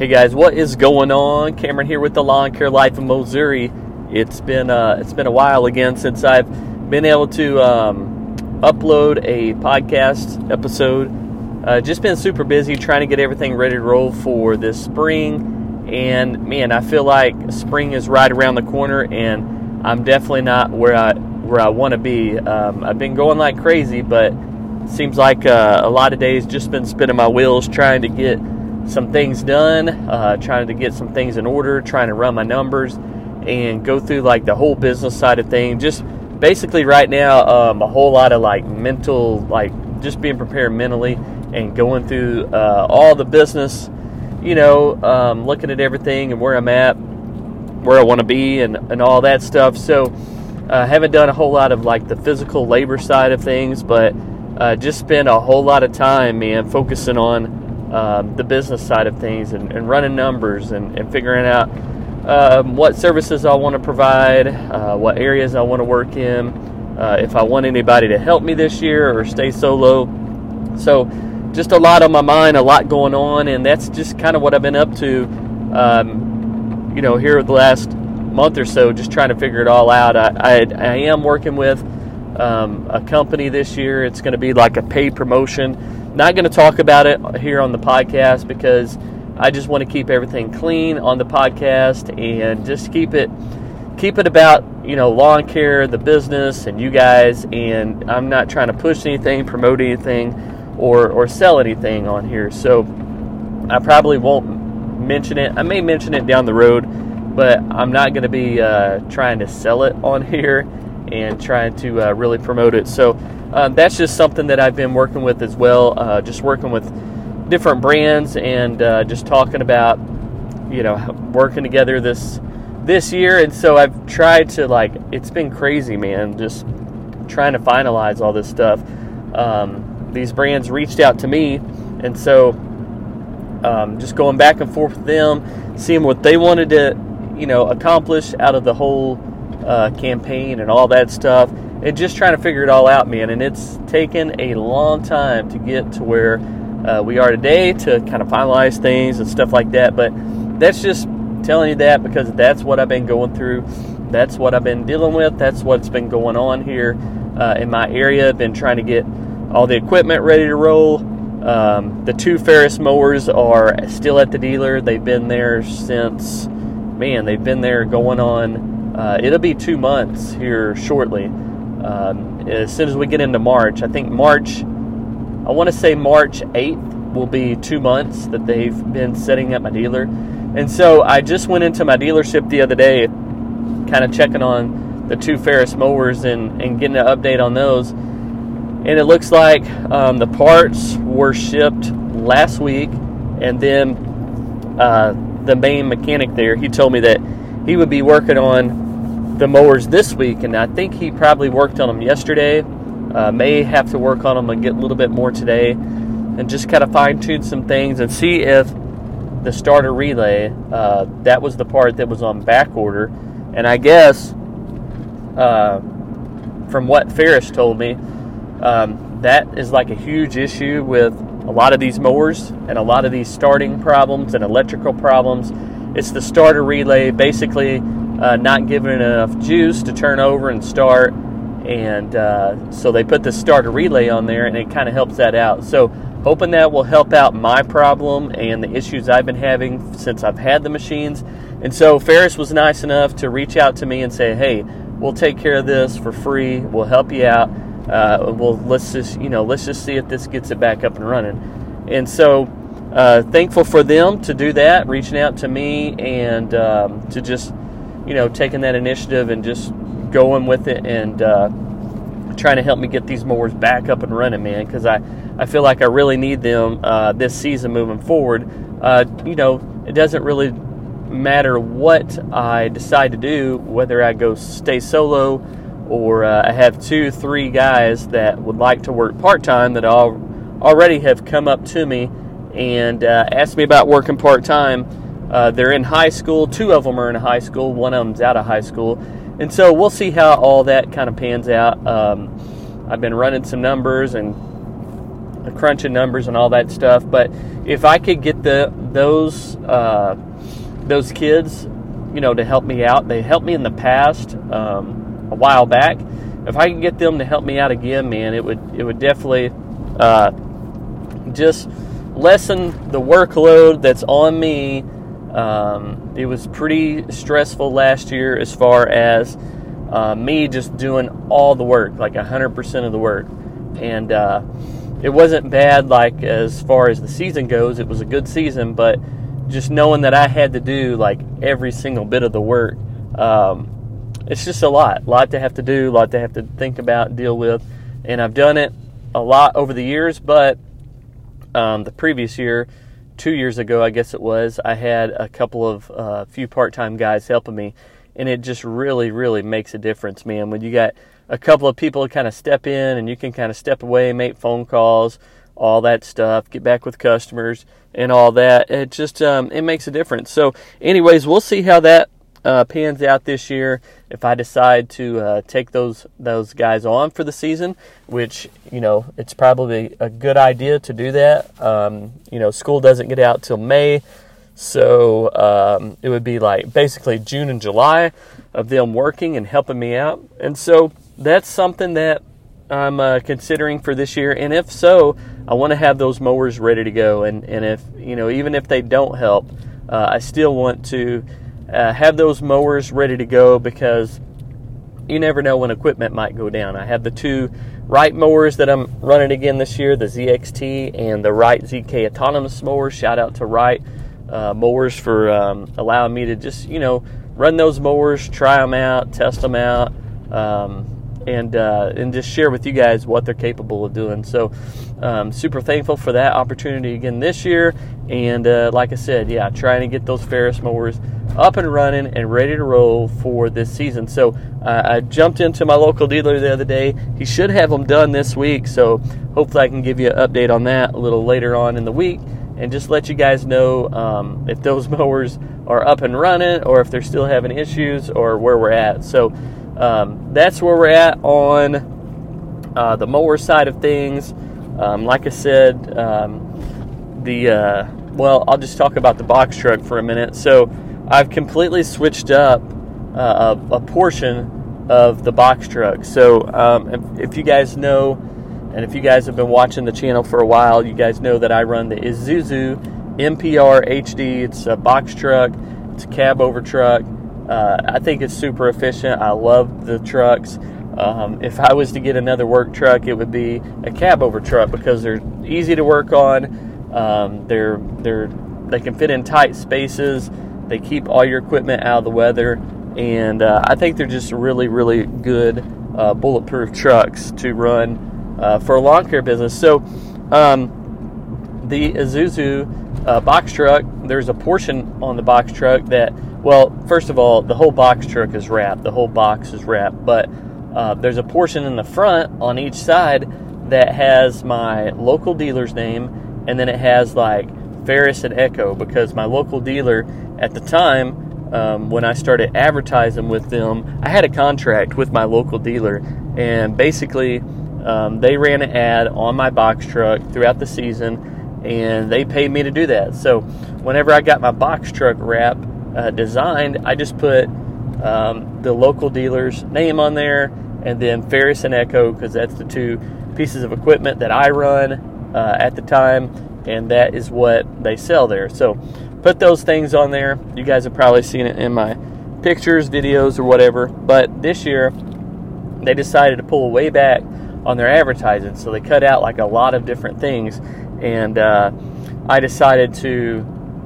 Hey guys, what is going on? Cameron here with the Lawn Care Life of Missouri. It's been a while again since I've been able to upload a podcast episode. Just been super busy trying to get everything ready to roll for this spring. And man, I feel like spring is right around the corner, and I'm definitely not where I want to be. I've been going like crazy, but it seems like a lot of days just been spinning my wheels trying to get some things done, trying to get some things in order, trying to run my numbers and go through like the whole business side of things. Just basically right now, a whole lot of like mental, like just being prepared mentally and going through all the business, looking at everything and where I'm at, where I want to be and all that stuff. So I haven't done a whole lot of like the physical labor side of things, but just spent a whole lot of time, man, focusing on the business side of things and running numbers and figuring out what services I want to provide, what areas I want to work in, if I want anybody to help me this year or stay solo. So just a lot on my mind, a lot going on, and that's just kind of what I've been up to, here the last month or so, just trying to figure it all out. I am working with a company this year. It's going to be like a paid promotion. Not going to talk about it here on the podcast because I just want to keep everything clean on the podcast and just keep it about, lawn care, the business, and you guys. And I'm not trying to push anything, promote anything, or sell anything on here. So I probably won't mention it. I may mention it down the road, but I'm not going to be trying to sell it on here and trying to really promote it. So that's just something that I've been working with as well, just working with different brands and just talking about, working together this year. And so I've tried to, it's been crazy, man, just trying to finalize all this stuff. These brands reached out to me, and so just going back and forth with them, seeing what they wanted to, accomplish out of the whole campaign and all that stuff, and just trying to figure it all out, man. And it's taken a long time to get to where we are today, to kind of finalize things and stuff like that. But that's just telling you that because that's what I've been going through. That's what I've been dealing with. That's what's been going on here in my area. I've been trying to get all the equipment ready to roll. The 2 Ferris mowers are still at the dealer. They've been there since, they've been there going on, it'll be 2 months here shortly. As soon as we get into March, I think I want to say March 8th will be 2 months that they've been sitting at my dealer. And so I just went into my dealership the other day, kind of checking on the 2 Ferris mowers and getting an update on those. And it looks like the parts were shipped last week, and then the main mechanic there, he told me that he would be working on the mowers this week, and I think he probably worked on them yesterday. May have to work on them and get a little bit more today, and just kind of fine-tune some things and see if the starter relay, that was the part that was on back order. And I guess from what Ferris told me, that is like a huge issue with a lot of these mowers and a lot of these starting problems and electrical problems. It's the starter relay basically not giving enough juice to turn over and start, and so they put the starter relay on there, and it kind of helps that out. So hoping that will help out my problem and the issues I've been having since I've had the machines. And so Ferris was nice enough to reach out to me and say, hey, we'll take care of this for free. We'll help you out. Let's just see if this gets it back up and running. And so thankful for them to do that, reaching out to me and to just, taking that initiative and just going with it and trying to help me get these mowers back up and running, man, because I feel like I really need them this season moving forward. It doesn't really matter what I decide to do, whether I go stay solo or I have 2-3 guys that would like to work part-time that already have come up to me and asked me about working part-time. They're in high school. 2 of them are in high school. 1 of them's out of high school. And so we'll see how all that kind of pans out. I've been running some numbers and crunching numbers and all that stuff. But if I could get those kids, to help me out, they helped me in the past a while back. If I could get them to help me out again, man, it would definitely just lessen the workload that's on me. It was pretty stressful last year as far as me just doing all the work, like 100% of the work. And it wasn't bad, like, as far as the season goes. It was a good season, but just knowing that I had to do, like, every single bit of the work, it's just a lot to have to do, a lot to have to think about, deal with. And I've done it a lot over the years, but the previous year, 2 years ago, I guess it was, I had a couple of few part-time guys helping me, and it just really, really makes a difference, man. When you got a couple of people kind of step in, and you can kind of step away, make phone calls, all that stuff, get back with customers and all that, it just it makes a difference. So anyways, we'll see how that pans out this year. If I decide to take those guys on for the season, which, it's probably a good idea to do that. School doesn't get out till May, so it would be like basically June and July of them working and helping me out. And so that's something that I'm considering for this year. And if so, I want to have those mowers ready to go. And if, even if they don't help, I still want to have those mowers ready to go, because you never know when equipment might go down. I have the two Wright mowers that I'm running again this year, the ZXT and the Wright ZK autonomous mowers. Shout out to Wright mowers for allowing me to just, run those mowers, try them out, test them out, and just share with you guys what they're capable of doing. So super thankful for that opportunity again this year. And like I said, trying to get those Ferris mowers up and running and ready to roll for this season. So I jumped into my local dealer the other day. He should have them done this week, so hopefully I can give you an update on that a little later on in the week, and just let you guys know if those mowers are up and running, or if they're still having issues, or where we're at. So that's where we're at on the mower side of things. Like I said, I'll just talk about the box truck for a minute. So I've completely switched up a portion of the box truck. So if you guys know, and if you guys have been watching the channel for a while, you guys know that I run the Isuzu MPR HD. It's a box truck. It's a cab over truck. I think it's super efficient. I love the trucks. If I was to get another work truck, it would be a cab over truck, because they're easy to work on. They can fit in tight spaces. They keep all your equipment out of the weather, and I think they're just really, really good bulletproof trucks to run for a lawn care business. So the Isuzu box truck, there's a portion on the box truck that, well, first of all, the whole box truck is wrapped. The whole box is wrapped, but there's a portion in the front on each side that has my local dealer's name, and then it has like Ferris and Echo, because my local dealer at the time, when I started advertising with them, I had a contract with my local dealer, and basically they ran an ad on my box truck throughout the season, and they paid me to do that. So whenever I got my box truck wrap designed, I just put the local dealer's name on there, and then Ferris and Echo, because that's the two pieces of equipment that I run at the time, and that is what they sell there. So put those things on there. You guys have probably seen it in my pictures, videos, or whatever. But this year, they decided to pull way back on their advertising, so they cut out like a lot of different things. And I decided to,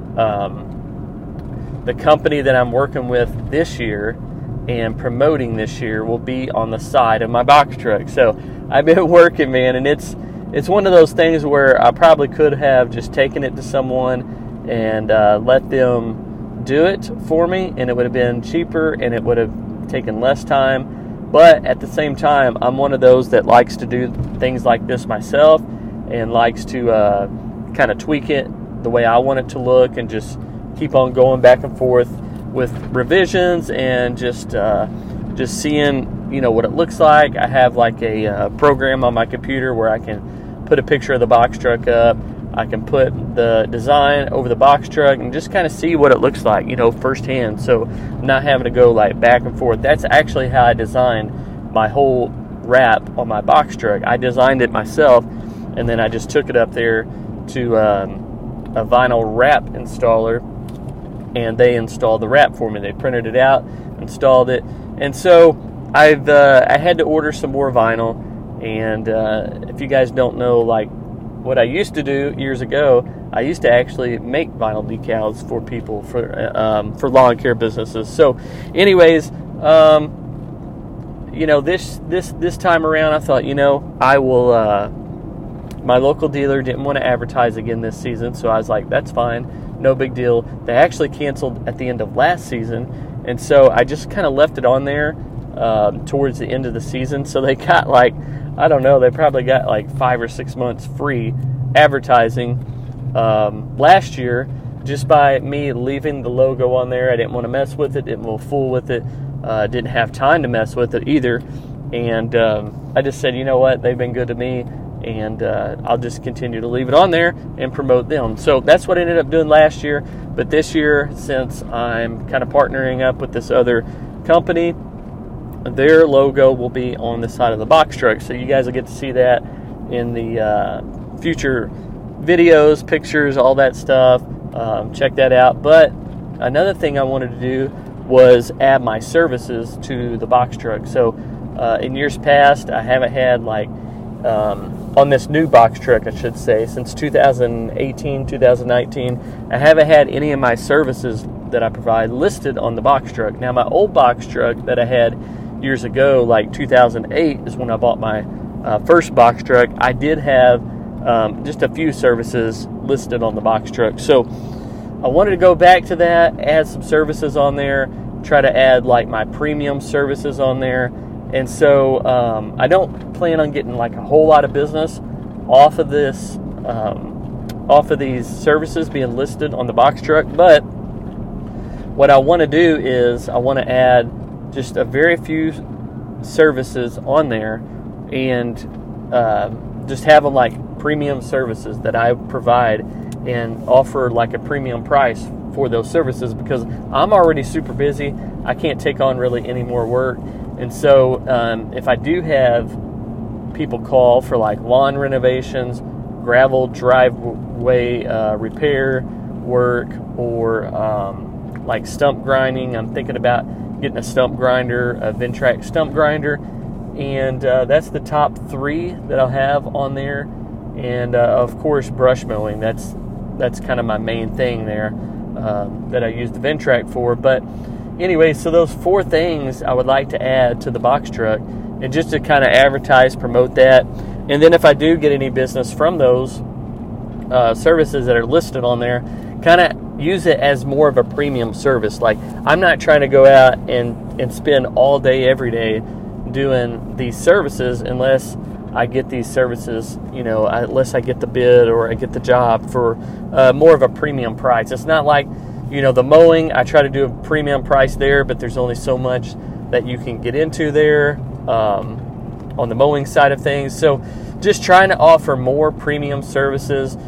the company that I'm working with this year and promoting this year will be on the side of my box truck. So I've been working, man, and it's one of those things where I probably could have just taken it to someone and let them do it for me, and it would have been cheaper, and it would have taken less time. But at the same time, I'm one of those that likes to do things like this myself, and likes to kind of tweak it the way I want it to look, and just keep on going back and forth with revisions, and just seeing, what it looks like. I have like a program on my computer where I can put a picture of the box truck up. I can put the design over the box truck and just kind of see what it looks like, firsthand. So I'm not having to go like back and forth. That's actually how I designed my whole wrap on my box truck. I designed it myself, and then I just took it up there to a vinyl wrap installer, and they installed the wrap for me. They printed it out, installed it, and so I had to order some more vinyl. And if you guys don't know, like what I used to do years ago, I used to actually make vinyl decals for people for lawn care businesses. So, anyways, this time around, I thought, I will. My local dealer didn't want to advertise again this season, so I was like, that's fine, no big deal. They actually canceled at the end of last season, and so I just kind of left it on there towards the end of the season. So they got they probably got like 5 or 6 months free advertising last year just by me leaving the logo on there. I didn't want to mess with it, didn't want to fool with it, didn't have time to mess with it either. And I just said, you know what, they've been good to me, and I'll just continue to leave it on there and promote them. So that's what I ended up doing last year. But this year, since I'm kind of partnering up with this other company, their logo will be on the side of the box truck. So you guys will get to see that in the future videos, pictures, all that stuff. Check that out. But another thing I wanted to do was add my services to the box truck. So in years past, I haven't had on this new box truck, I should say, since 2018, 2019, I haven't had any of my services that I provide listed on the box truck. Now, my old box truck that I had years ago, like 2008, is when I bought my first box truck. I did have just a few services listed on the box truck. So I wanted to go back to that, add some services on there, try to add like my premium services on there. And so I don't plan on getting like a whole lot of business off of this, off of these services being listed on the box truck. But what I want to do is I want to add just a very few services on there, and just have them like premium services that I provide and offer like a premium price for those services, because I'm already super busy. I can't take on really any more work. And so if I do have people call for like lawn renovations, gravel driveway repair work, or like stump grinding, I'm thinking about getting a stump grinder, a Ventrac stump grinder, and that's the top 3 that I'll have on there. And of course, brush mowing. That's kind of my main thing there that I use the Ventrac for. But anyway, so those 4 things I would like to add to the box truck, and just to kind of advertise, promote that. And then if I do get any business from those services that are listed on there, kind of use it as more of a premium service. Like, I'm not trying to go out and spend all day, every day doing these services unless I get these services, unless I get the bid or I get the job for more of a premium price. It's not like, the mowing, I try to do a premium price there, but there's only so much that you can get into there on the mowing side of things. So just trying to offer more premium services,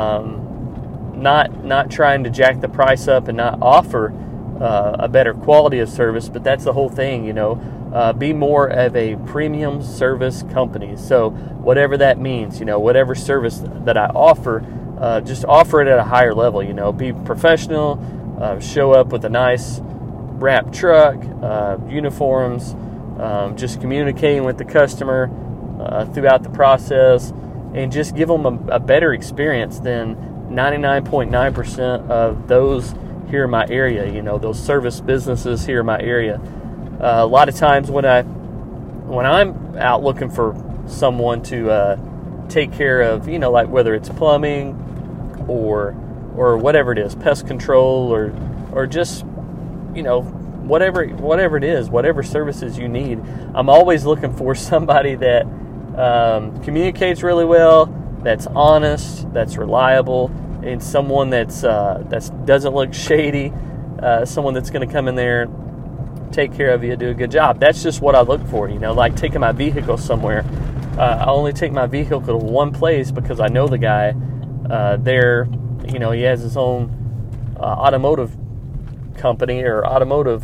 not trying to jack the price up and not offer a better quality of service, but that's the whole thing, be more of a premium service company. So whatever that means, whatever service that I offer, just offer it at a higher level, be professional, show up with a nice wrap truck, uniforms, just communicating with the customer throughout the process, and just give them a better experience than 99.9% of those here in my area, those service businesses here in my area. A lot of times when I'm out looking for someone to take care of, like whether it's plumbing or whatever it is, pest control or just, whatever it is, whatever services you need, I'm always looking for somebody that communicates really well, that's honest, that's reliable, and someone that doesn't look shady, someone that's going to come in there, take care of you, do a good job. That's just what I look for, like taking my vehicle somewhere. I only take my vehicle to one place because I know the guy there. You know, he has his own automotive company or automotive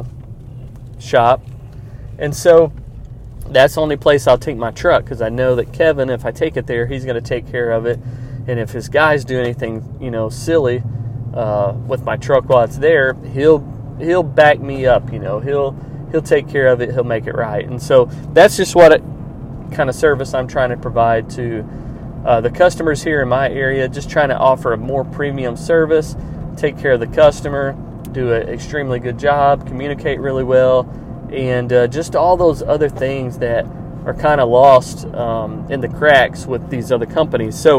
shop, and so that's the only place I'll take my truck, because I know that Kevin, if I take it there, he's going to take care of it. And if his guys do anything, you know, silly with my truck while it's there, he'll back me up. You know, he'll take care of it. He'll make it right. And so that's just what kind of service I'm trying to provide to the customers here in my area. Just trying to offer a more premium service, take care of the customer, do an extremely good job, communicate really well, and just all those other things that are kind of lost in the cracks with these other companies. So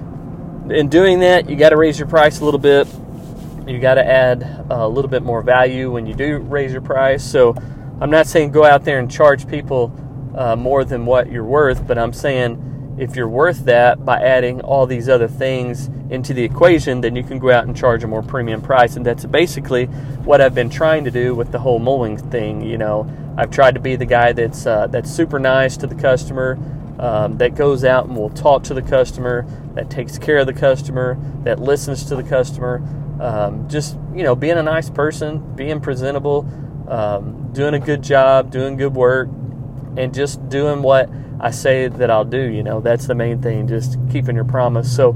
in doing that, you got to raise your price a little bit. You got to add a little bit more value when you do raise your price. So I'm not saying go out there and charge people more than what you're worth, but I'm saying if you're worth that by adding all these other things into the equation, then you can go out and charge a more premium price. And that's basically what I've been trying to do with the whole mowing thing. You know, I've tried to be the guy that's super nice to the customer, that goes out and will talk to the customer, that takes care of the customer, that listens to the customer. Just, you know, being a nice person, being presentable, doing a good job, doing good work, and just doing what I say that I'll do. You know, that's the main thing, just keeping your promise. So,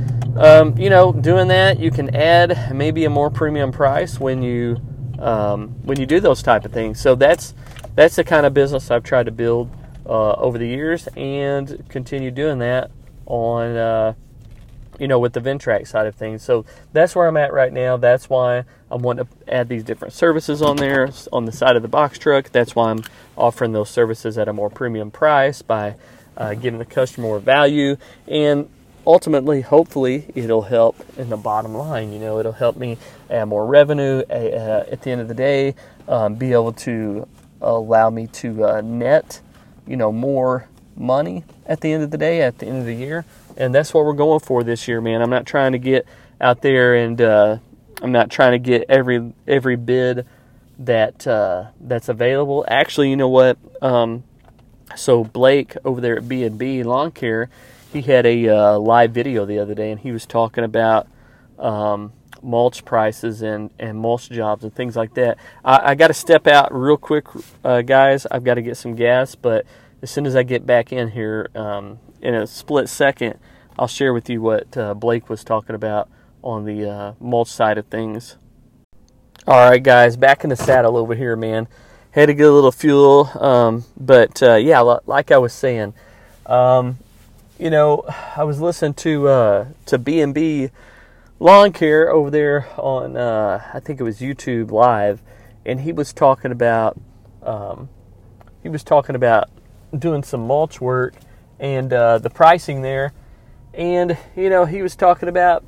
you know, doing that, you can add maybe a more premium price when you do those type of things. So that's the kind of business I've tried to build over the years, and continue doing that on, you know, with the Ventrac side of things. So that's where I'm at right now. That's why I'm wanting to add these different services on there on the side of the box truck. That's why I'm offering those services at a more premium price by giving the customer more value, and ultimately, hopefully, it'll help in the bottom line. You know, it'll help me add more revenue at the end of the day, be able to allow me to net, you know, more money at the end of the day, at the end of the year. And that's what we're going for this year, man. I'm not trying to get out there and I'm not trying to get every bid that's available. Actually, you know what? So Blake over there at B&B Lawn Care, he had a live video the other day, and he was talking about mulch prices and mulch jobs and things like that. I got to step out real quick, guys. I've got to get some gas, but as soon as I get back in here, in a split second, I'll share with you what Blake was talking about on the mulch side of things. All right, guys, back in the saddle over here, man. Had to get a little fuel, but yeah, like I was saying, you know, I was listening to B&B Lawn Care over there on, I think it was YouTube Live, and he was talking about doing some mulch work and the pricing there. And, you know, he was talking about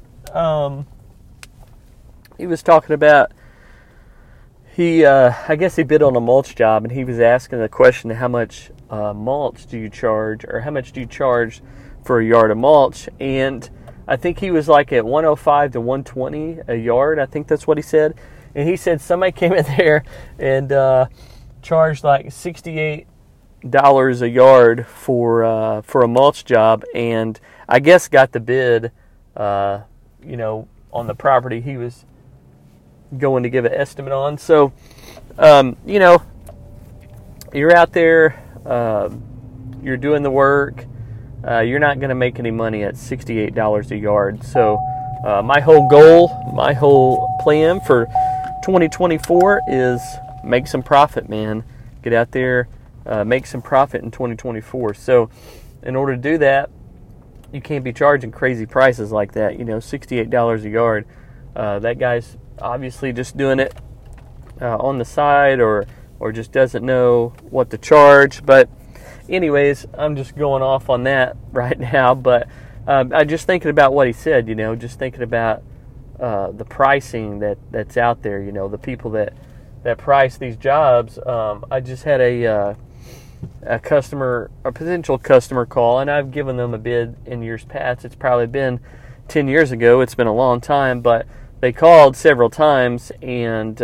I guess he bid on a mulch job, and he was asking the question, how much mulch do you charge, or how much do you charge for a yard of mulch? And I think he was like at $105 to $120 a yard. I think that's what he said. And he said somebody came in there and charged like $68 a yard for a mulch job, and I guess got the bid, you know, on the property he was going to give an estimate on. So, you know, you're out there, you're doing the work, you're not going to make any money at $68 a yard. So, my whole plan for 2024 is make some profit, man. Get out there, make some profit in 2024. So, in order to do that, you can't be charging crazy prices like that. You know, $68 a yard. That guy's obviously just doing it on the side, or just doesn't know what to charge. But anyways, I'm just going off on that right now. But I'm just thinking about what he said, you know, just thinking about the pricing that's out there, you know, the people that price these jobs. I just had a potential customer call, and I've given them a bid in years past. It's probably been 10 years ago. It's been a long time, but they called several times, and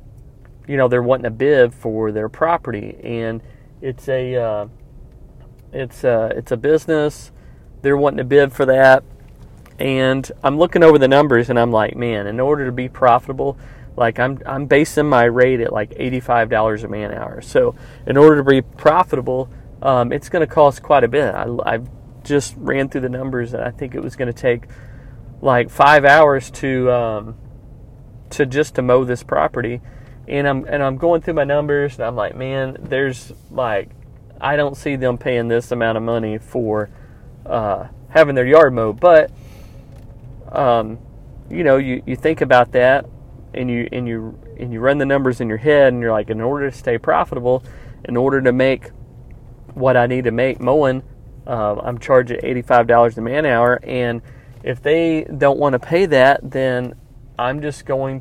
you know, they're wanting a bid for their property, and it's a It's a business. They're wanting to bid for that. And I'm looking over the numbers, and I'm like, man, in order to be profitable, like I'm basing my rate at like $85 a man hour. So in order to be profitable, it's going to cost quite a bit. I just ran through the numbers, and I think it was going to take like 5 hours to mow this property. And I'm going through my numbers, and I'm like, man, there's like, I don't see them paying this amount of money for having their yard mowed. But you think about that, and you run the numbers in your head, and you're like, in order to stay profitable, in order to make what I need to make mowing, I'm charging $85 a man hour, and if they don't want to pay that, then I'm not going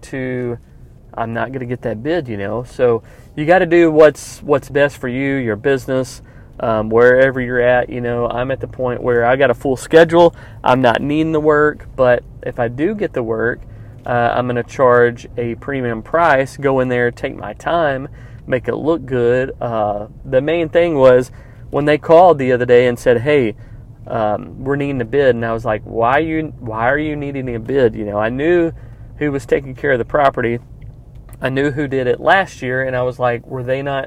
to get that bid, So you got to do what's best for you, your business, wherever you're at. I'm at the point where I got a full schedule. I'm not needing the work, but if I do get the work, I'm going to charge a premium price, go in there, take my time, make it look good. The main thing was when they called the other day and said, hey, we're needing a bid, and I was like, why are you needing a bid? I knew who was taking care of the property. I knew who did it last year, and I was like, were they not,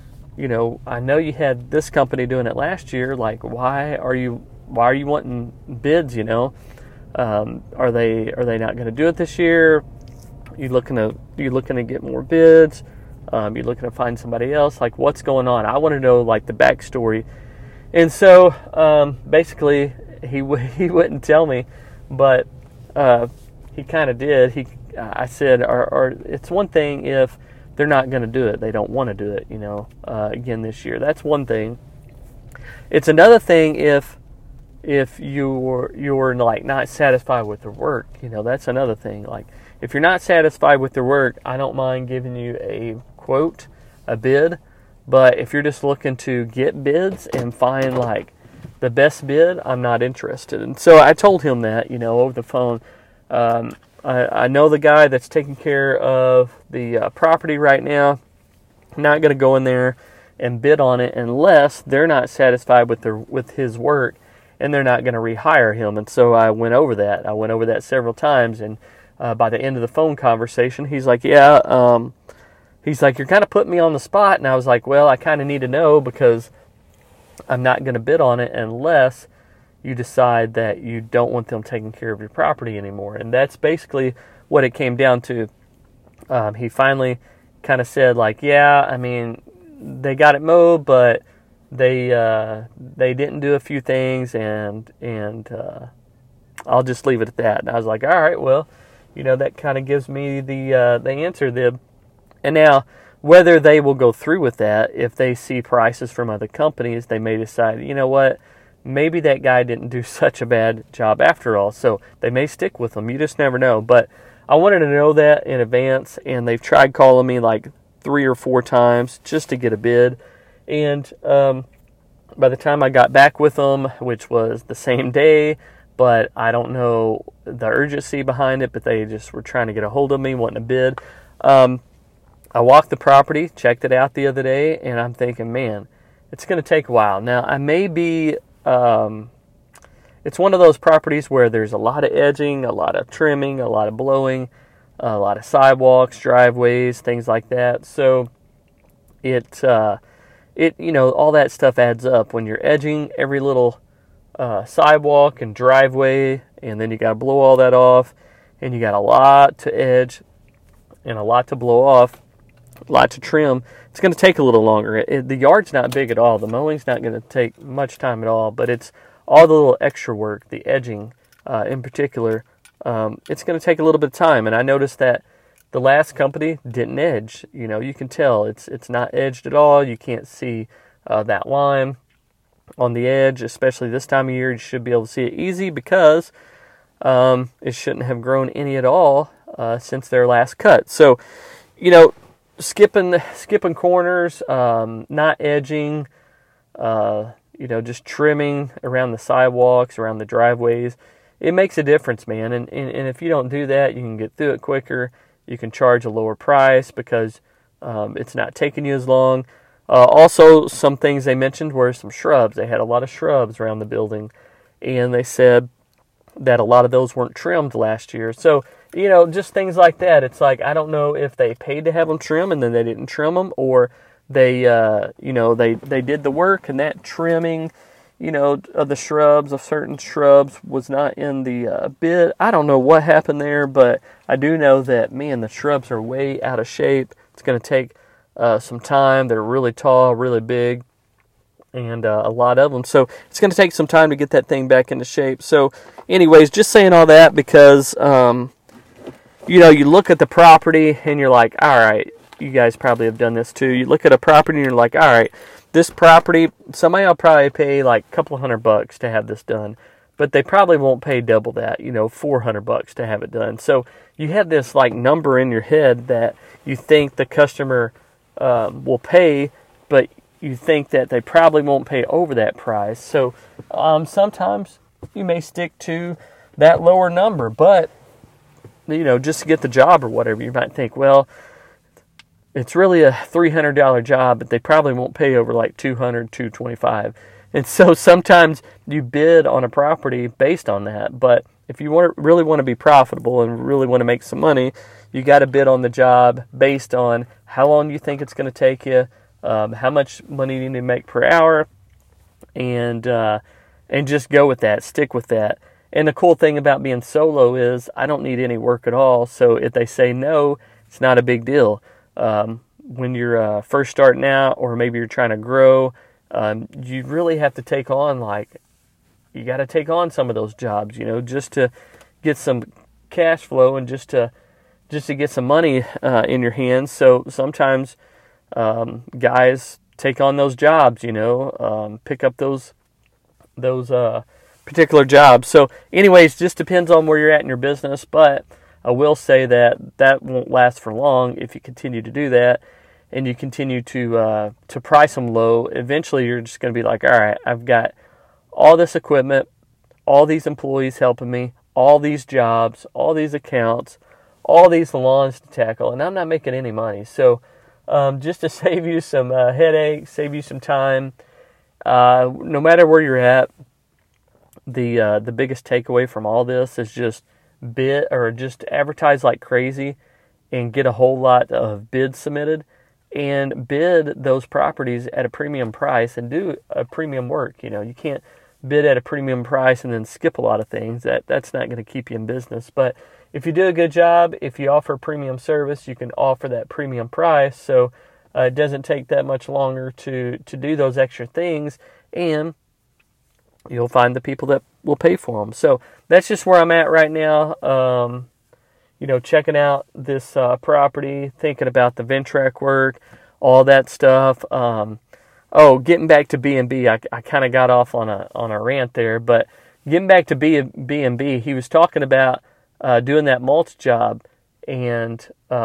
I know you had this company doing it last year. Like, why are you wanting bids? Are they not going to do it this year? You looking to get more bids? You looking to find somebody else? Like, what's going on? I want to know like the backstory. And so basically, he wouldn't tell me, but he kind of did. I said, it's one thing if they're not going to do it, they don't want to do it, again this year. That's one thing. It's another thing if you're like not satisfied with their work, that's another thing. Like, if you're not satisfied with their work, I don't mind giving you a quote, a bid. But if you're just looking to get bids and find like the best bid, I'm not interested. And so I told him that, over the phone. I know the guy that's taking care of the property right now. I'm not going to go in there and bid on it unless they're not satisfied with his work, and they're not going to rehire him. And so I went over that. I went over that several times, and by the end of the phone conversation, he's like, yeah, he's like, you're kind of putting me on the spot. And I was like, well, I kind of need to know, because I'm not going to bid on it unless you decide that you don't want them taking care of your property anymore. And that's basically what it came down to. He finally kind of said, like, yeah, I mean, they got it mowed, but they didn't do a few things, and I'll just leave it at that. And I was like, all right, well, that kind of gives me the answer. And now, whether they will go through with that, if they see prices from other companies, they may decide, you know what, maybe that guy didn't do such a bad job after all. So they may stick with them. You just never know. But I wanted to know that in advance, and they've tried calling me like 3 or 4 times just to get a bid. And by the time I got back with them, which was the same day, but I don't know the urgency behind it, but they just were trying to get a hold of me, wanting a bid. I walked the property, checked it out the other day, and I'm thinking, man, it's going to take a while. Now, I may be, it's one of those properties where there's a lot of edging, a lot of trimming, a lot of blowing, a lot of sidewalks, driveways, things like that. So it all that stuff adds up. When you're edging every little sidewalk and driveway, and then you got to blow all that off, and you got a lot to edge and a lot to blow off, a lot to trim, it's going to take a little longer. The yard's not big at all. The mowing's not going to take much time at all, but it's all the little extra work, the edging in particular. It's going to take a little bit of time, and I noticed that the last company didn't edge. You can tell it's not edged at all. You can't see that line on the edge, especially this time of year. You should be able to see it easy because it shouldn't have grown any at all since their last cut. So, skipping corners, not edging, just trimming around the sidewalks, around the driveways, it makes a difference, man. And if you don't do that, you can get through it quicker. You can charge a lower price because it's not taking you as long. Also, some things they mentioned were some shrubs. They had a lot of shrubs around the building, and they said that a lot of those weren't trimmed last year. So, just things like that. It's like, I don't know if they paid to have them trimmed and then they didn't trim them, or they did the work and that trimming, of the shrubs, of certain shrubs, was not in the bid. I don't know what happened there, but I do know that, man, the shrubs are way out of shape. It's going to take some time. They're really tall, really big, and a lot of them. So it's going to take some time to get that thing back into shape. So anyways, just saying all that because, you look at the property and you're like, all right, you guys probably have done this too. You look at a property and you're like, all right, this property, somebody will probably pay like a couple $100 to have this done, but they probably won't pay double that, $400 to have it done. So you have this like number in your head that you think the customer will pay, but you think that they probably won't pay over that price. So sometimes you may stick to that lower number, but just to get the job or whatever, you might think, well, it's really a $300 job, but they probably won't pay over like $200, $225. And so sometimes you bid on a property based on that. But if you really want to be profitable and really want to make some money, you got to bid on the job based on how long you think it's going to take you, how much money you need to make per hour, and just go with that, stick with that. And the cool thing about being solo is I don't need any work at all. So if they say no, it's not a big deal. When you're first starting out, or maybe you're trying to grow, you really have to take on you got to take on some of those jobs, just to get some cash flow and just to get some money in your hands. So sometimes guys take on those jobs, pick up those particular jobs. So anyways, just depends on where you're at in your business, but I will say that won't last for long if you continue to do that and you continue to price them low. Eventually, you're just going to be like, all right, I've got all this equipment, all these employees helping me, all these jobs, all these accounts, all these lawns to tackle, and I'm not making any money. So just to save you some headache, save you some time, no matter where you're at, the biggest takeaway from all this is just just advertise like crazy and get a whole lot of bids submitted and bid those properties at a premium price and do a premium work. You can't bid at a premium price and then skip a lot of things. That's not going to keep you in business. But if you do a good job, if you offer premium service, you can offer that premium price. So it doesn't take that much longer to do those extra things, and you'll find the people that will pay for them. So that's just where I'm at right now. Checking out this property, thinking about the Ventrac work, all that stuff. Getting back to B&B, I kind of got off on a rant there, but getting back to B&B, he was talking about doing that mulch job and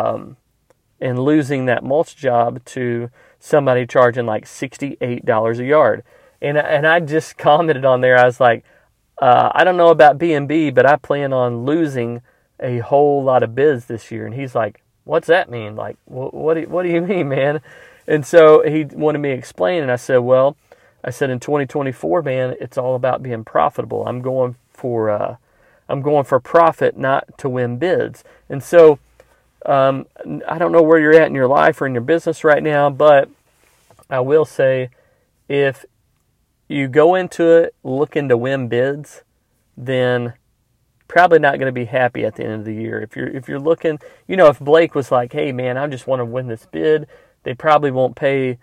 losing that mulch job to somebody charging like $68 a yard. And I just commented on there. I was like, I don't know about B&B, but I plan on losing a whole lot of bids this year. And he's like, what's that mean? Like, what do you mean, man? And so he wanted me to explain. And I said, in 2024, man, it's all about being profitable. I'm going for profit, not to win bids. And so I don't know where you're at in your life or in your business right now, but I will say, if you go into it looking to win bids, then probably not going to be happy at the end of the year. If you're looking, if Blake was like, hey man, I just want to win this bid, they probably won't pay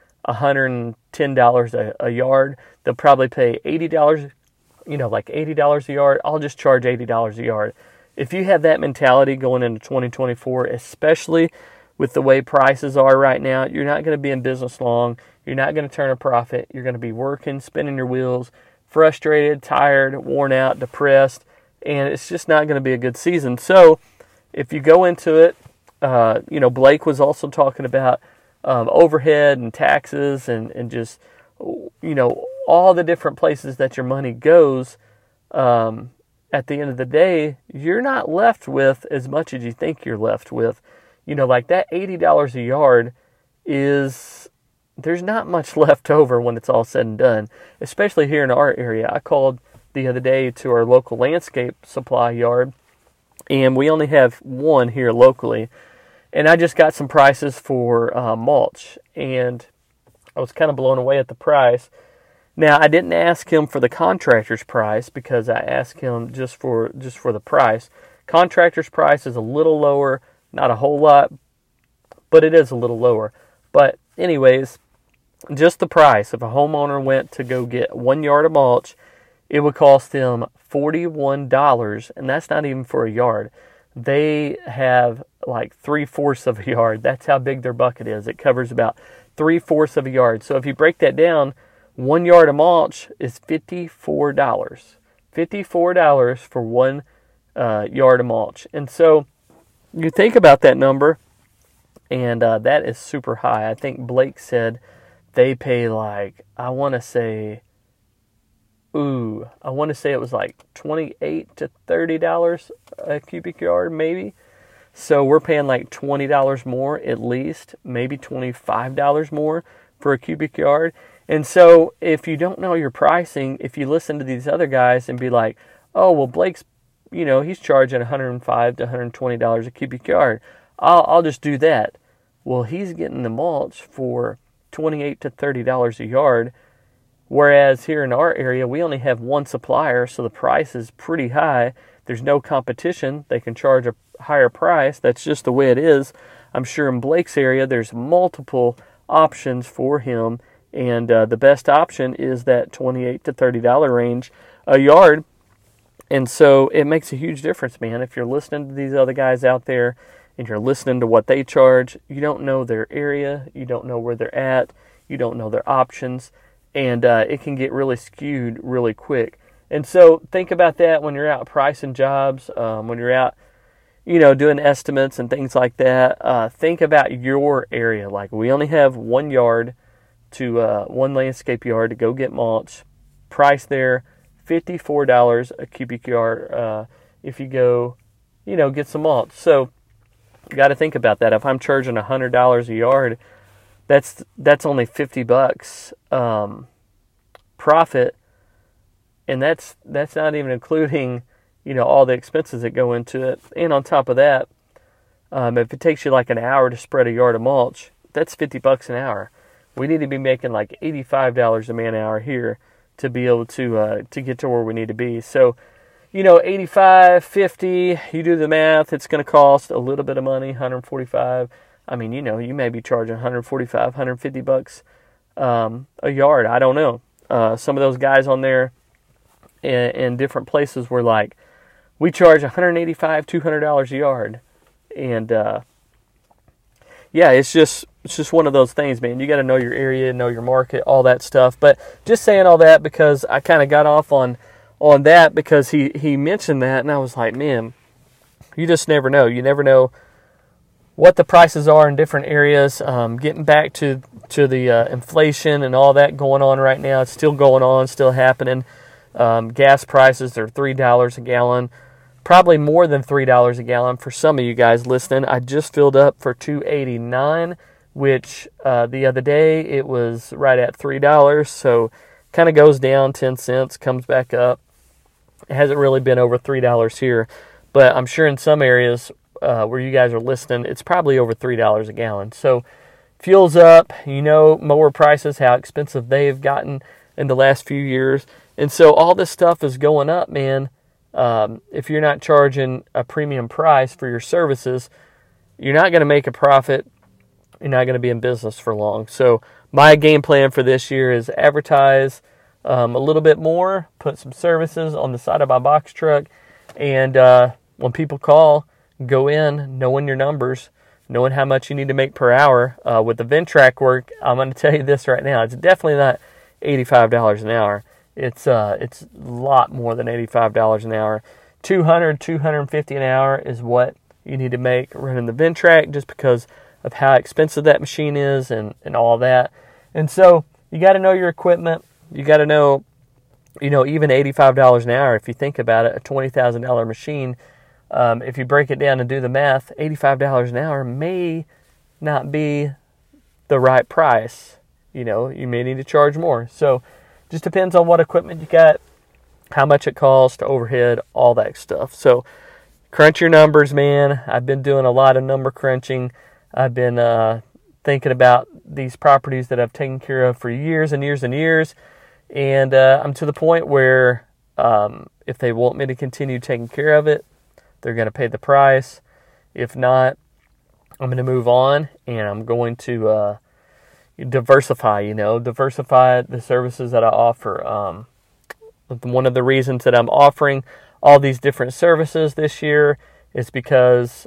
$110 a yard. They'll probably pay $80, like $80 a yard. I'll just charge $80 a yard. If you have that mentality going into 2024, especially with the way prices are right now, you're not going to be in business long. You're not going to turn a profit. You're going to be working, spinning your wheels, frustrated, tired, worn out, depressed, and it's just not going to be a good season. So if you go into it, Blake was also talking about overhead and taxes and just, all the different places that your money goes. At the end of the day, you're not left with as much as you think you're left with. Like that $80 a yard is there's not much left over when it's all said and done, especially here in our area. I called the other day to our local landscape supply yard, and we only have one here locally. And I just got some prices for mulch, and I was kind of blown away at the price. Now, I didn't ask him for the contractor's price because I asked him just for the price. Contractor's price is a little lower, not a whole lot, but it is a little lower. But anyways, just the price. If a homeowner went to go get 1 yard of mulch, it would cost them $41, and that's not even for a yard. They have like 3/4 of a yard. That's how big their bucket is. It covers about 3/4 of a yard. So if you break that down, 1 yard of mulch is $54. $54 for 1 yard of mulch. And so you think about that number, and that is super high. I think Blake said they pay like, I want to say it was like $28 to $30 a cubic yard, maybe. So we're paying like $20 more at least, maybe $25 more for a cubic yard. And so if you don't know your pricing, if you listen to these other guys and be like, oh, well, Blake's, he's charging $105 to $120 a cubic yard, I'll just do that. Well, he's getting the mulch for $28 to $30 a yard. Whereas here in our area, we only have one supplier, so the price is pretty high. There's no competition. They can charge a higher price. That's just the way it is. I'm sure in Blake's area, there's multiple options for him, and the best option is that $28 to $30 range a yard. And so it makes a huge difference, man. If you're listening to these other guys out there and you're listening to what they charge, you don't know their area, you don't know where they're at, you don't know their options. And it can get really skewed really quick. And so think about that when you're out pricing jobs, when you're out, doing estimates and things like that. Think about your area. Like, we only have 1 yard to one landscape yard to go get mulch. Price there, $54 a cubic yard if you go, get some mulch. So you got to think about that. If I'm charging $100 a yard, that's only $50 profit, and that's not even including all the expenses that go into it. And on top of that, if it takes you like an hour to spread a yard of mulch, that's $50 an hour. We need to be making like $85 a man hour here to be able to get to where we need to be. So 85, 50, you do the math, it's going to cost a little bit of money, $145. I mean, you may be charging $145, $150 a yard. I don't know. Some of those guys on there in different places were like, we charge $185, $200 a yard. And it's just one of those things, man. You got to know your area, know your market, all that stuff. But just saying all that because I kind of got off on that because he mentioned that, and I was like, man, you just never know. You never know what the prices are in different areas. Getting back to the inflation and all that going on right now, it's still going on, still happening. Gas prices are $3 a gallon, probably more than $3 a gallon for some of you guys listening. I just filled up for $2.89, which the other day it was right at $3, so kind of goes down 10 cents, comes back up. It hasn't really been over $3 here, but I'm sure in some areas where you guys are listening, it's probably over $3 a gallon. So fuel's up, mower prices, how expensive they've gotten in the last few years. And so all this stuff is going up, man. If you're not charging a premium price for your services, you're not going to make a profit. You're not going to be in business for long. So my game plan for this year is advertise a little bit more, put some services on the side of my box truck, and when people call, go in knowing your numbers, knowing how much you need to make per hour. With the Ventrac work, I'm going to tell you this right now. It's definitely not $85 an hour. It's a lot more than $85 an hour. $200, $250 an hour is what you need to make running the Ventrac, just because of how expensive that machine is and all that. And so you got to know your equipment. You got to know, even $85 an hour, if you think about it, a $20,000 machine, if you break it down and do the math, $85 an hour may not be the right price you may need to charge more. So just depends on what equipment you got, how much it costs, overhead, all that stuff. So crunch your numbers, man. I've been doing a lot of number crunching. I've been thinking about these properties that I've taken care of for years and years and years. And I'm to the point where if they want me to continue taking care of it, they're going to pay the price. If not, I'm going to move on, and I'm going to diversify the services that I offer. One of the reasons that I'm offering all these different services this year is because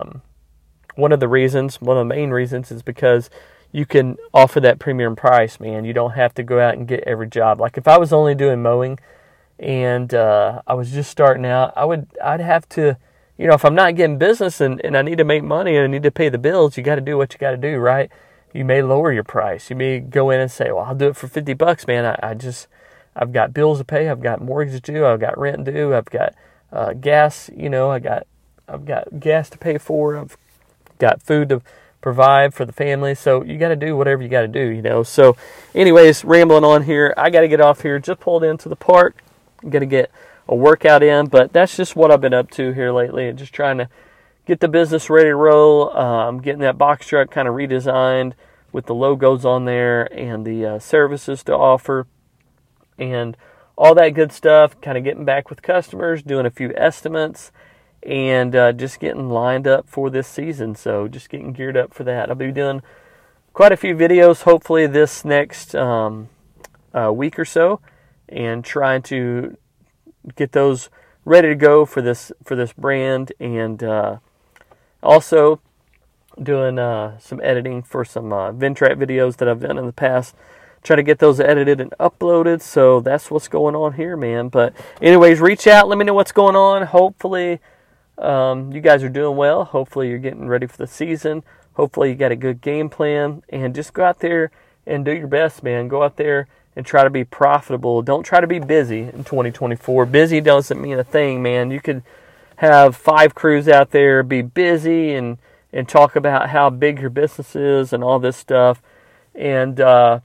one of the main reasons is because you can offer that premium price, man. You don't have to go out and get every job. Like if I was only doing mowing and I was just starting out, I'd have to, if I'm not getting business and I need to make money and I need to pay the bills, you got to do what you got to do, right? You may lower your price. You may go in and say, well, I'll do it for $50, man. I've got bills to pay. I've got mortgage to do. I've got rent to do. I've got gas, I've got gas to pay for. I've got food to provide for the family. So you got to do whatever you got to do, So anyways, rambling on here. I got to get off here. Just pulled into the park. Got to get a workout in, but that's just what I've been up to here lately, and just trying to get the business ready to roll. Getting that box truck kind of redesigned with the logos on there and the services to offer and all that good stuff. Kind of getting back with customers, doing a few estimates, and just getting lined up for this season. So just getting geared up for that. I'll be doing quite a few videos hopefully this next week or so, and trying to get those ready to go for this brand, and also doing some editing for some Ventrac videos that I've done in the past. Try to get those edited and uploaded. So that's what's going on here, man. But anyways, reach out. Let me know what's going on. Hopefully you guys are doing well. Hopefully you're getting ready for the season. Hopefully you got a good game plan. And just go out there and do your best, man. Go out there and try to be profitable. Don't try to be busy in 2024. Busy doesn't mean a thing, man. You could have 5 crews out there, be busy, and talk about how big your business is and all this stuff, and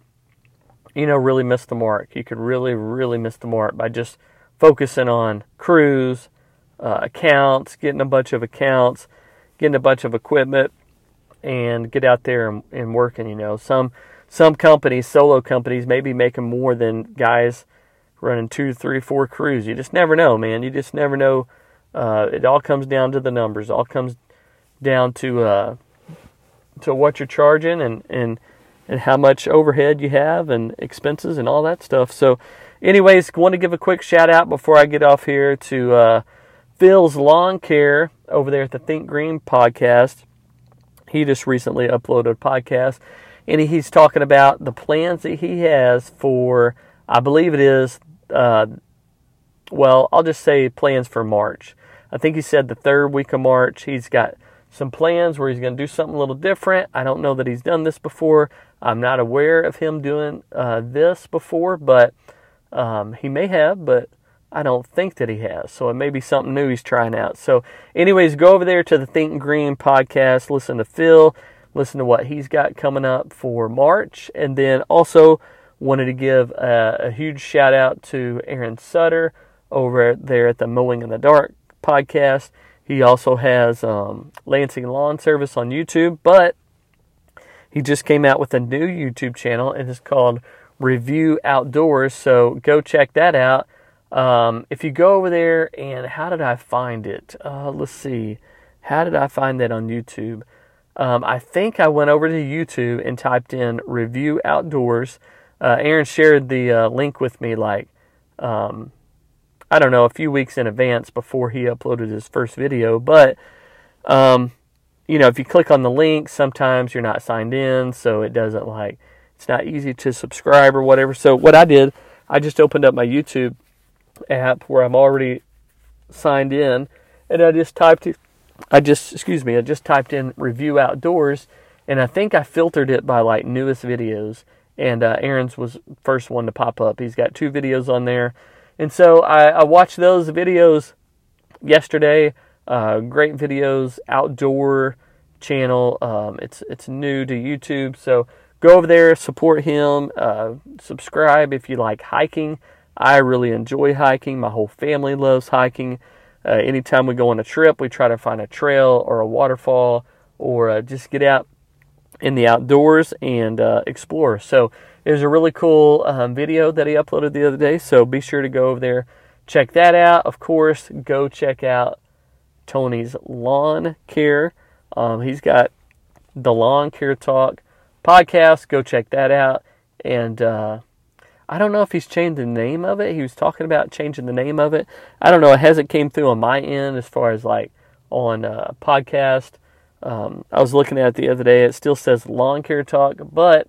really miss the mark. You could really, really miss the mark by just focusing on crews, accounts, getting a bunch of accounts, getting a bunch of equipment, and get out there and working. Some companies, solo companies, may be making more than guys running 2, 3, 4 crews. You just never know, man. You just never know. It all comes down to the numbers. It all comes down to what you're charging and how much overhead you have and expenses and all that stuff. So anyways, want to give a quick shout out before I get off here to Phil's Lawn Care over there at the Think Green podcast. He just recently uploaded a podcast, and he's talking about the plans that he has for, I believe it is, I'll just say plans for March. I think he said the 3rd week of March. He's got some plans where he's going to do something a little different. I don't know that he's done this before. I'm not aware of him doing this before, but he may have, but I don't think that he has. So it may be something new he's trying out. So anyways, go over there to the Think Green podcast, listen to Phil, listen to what he's got coming up for March. And then also wanted to give a huge shout out to Aaron Sutter over there at the Mowing in the Dark podcast. He also has Lansing Lawn Service on YouTube, but he just came out with a new YouTube channel, and it's called Review Outdoors. So go check that out. If you go over there, and how did I find it? Let's see. How did I find that on YouTube? I think I went over to YouTube and typed in Review Outdoors. Aaron shared the link with me I don't know, a few weeks in advance before he uploaded his first video. But, if you click on the link, sometimes you're not signed in, so it doesn't it's not easy to subscribe or whatever. So what I did, I just opened up my YouTube app where I'm already signed in, and I just typed in Review Outdoors, and I think I filtered it by newest videos, and Aaron's was first one to pop up. He's got 2 videos on there. And so I watched those videos yesterday. Great videos, outdoor channel. It's new to YouTube, so go over there, support him, subscribe if you like hiking. I really enjoy hiking. My whole family loves hiking. Anytime we go on a trip, we try to find a trail or a waterfall or just get out in the outdoors and explore. So there's a really cool video that he uploaded the other day, so be sure to go over there, check that out. Of course, go check out Tony's Lawn Care. He's got the Lawn Care Talk podcast. Go check that out. And I don't know if he's changed the name of it. He was talking about changing the name of it. I don't know. It hasn't came through on my end as far as like on podcast. I was looking at it the other day. It still says Lawn Care Talk, but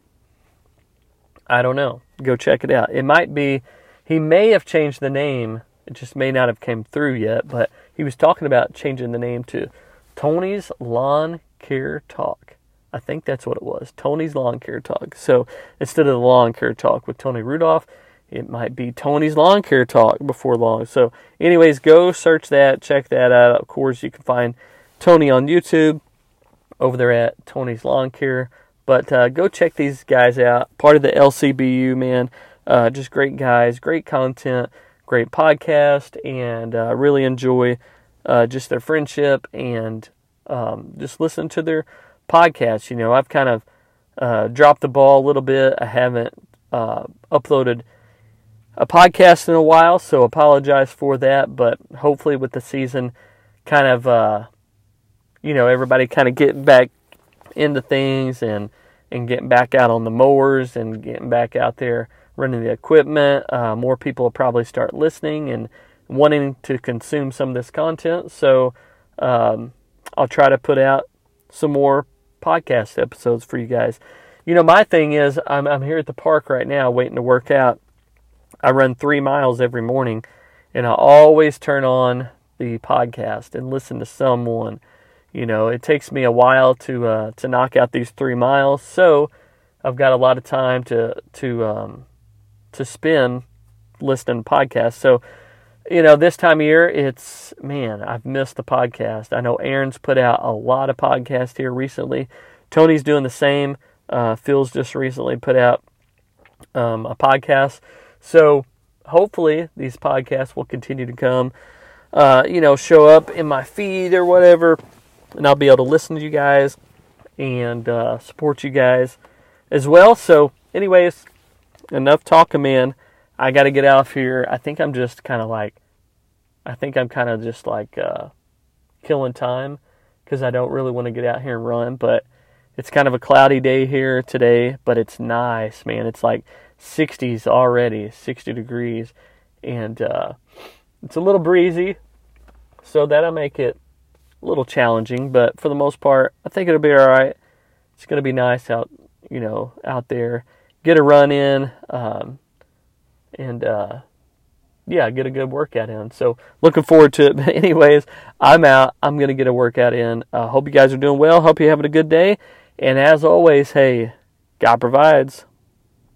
I don't know. Go check it out. It might be, he may have changed the name. It just may not have came through yet, but he was talking about changing the name to Tony's Lawn Care Talk. I think that's what it was. Tony's Lawn Care Talk. So instead of the Lawn Care Talk with Tony Rudolph, it might be Tony's Lawn Care Talk before long. So anyways, go search that. Check that out. Of course, you can find Tony on YouTube over there at Tony's Lawn Care. But go check these guys out. Part of the LCBU, man. Just great guys, great content, great podcast, and really enjoy just their friendship and just listen to their podcasts. You know, I've kind of dropped the ball a little bit. I haven't uploaded a podcast in a while, so apologize for that. But hopefully with the season kind of, everybody kind of getting back into things and getting back out on the mowers and getting back out there running the equipment, more people will probably start listening and wanting to consume some of this content. So I'll try to put out some more podcast episodes for you guys. You know, my thing is I'm here at the park right now waiting to work out. I run 3 miles every morning, and I always turn on the podcast and listen to someone. You know, it takes me a while to knock out these 3 miles, so I've got a lot of time to spend listening to podcasts. So, you know, this time of year, I've missed the podcast. I know Aaron's put out a lot of podcasts here recently. Tony's doing the same. Phil's just recently put out a podcast. So hopefully these podcasts will continue to come, show up in my feed or whatever, and I'll be able to listen to you guys and support you guys as well. So anyways, enough talking, man. I got to get out of here. I think I'm kind of just killing time because I don't really want to get out here and run. But it's kind of a cloudy day here today, but it's nice, man. It's like 60s already, 60 degrees. And it's a little breezy, so that'll make it a little challenging. But for the most part, I think it'll be all right. It's going to be nice out there. Get a run in, get a good workout in. So looking forward to it. But anyways, I'm out. I'm going to get a workout in. Hope you guys are doing well. Hope you're having a good day. And as always, hey, God provides.